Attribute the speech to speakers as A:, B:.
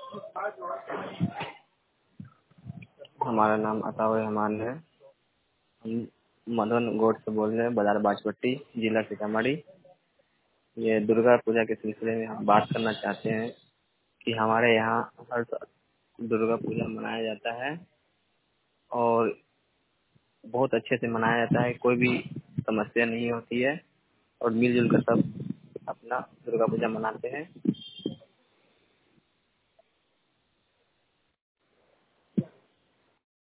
A: हमारा नाम अताउर रहमान है। हम मधुन गोड से बोल रहे हैं, बाजार बाजपट्टी, जिला सीतामढ़ी। ये दुर्गा पूजा के सिलसिले में हम बात करना चाहते हैं कि हमारे यहाँ हर साल दुर्गा पूजा मनाया जाता है और बहुत अच्छे से मनाया जाता है। कोई भी समस्या नहीं होती है और मिलजुल कर सब अपना दुर्गा पूजा मनाते हैं।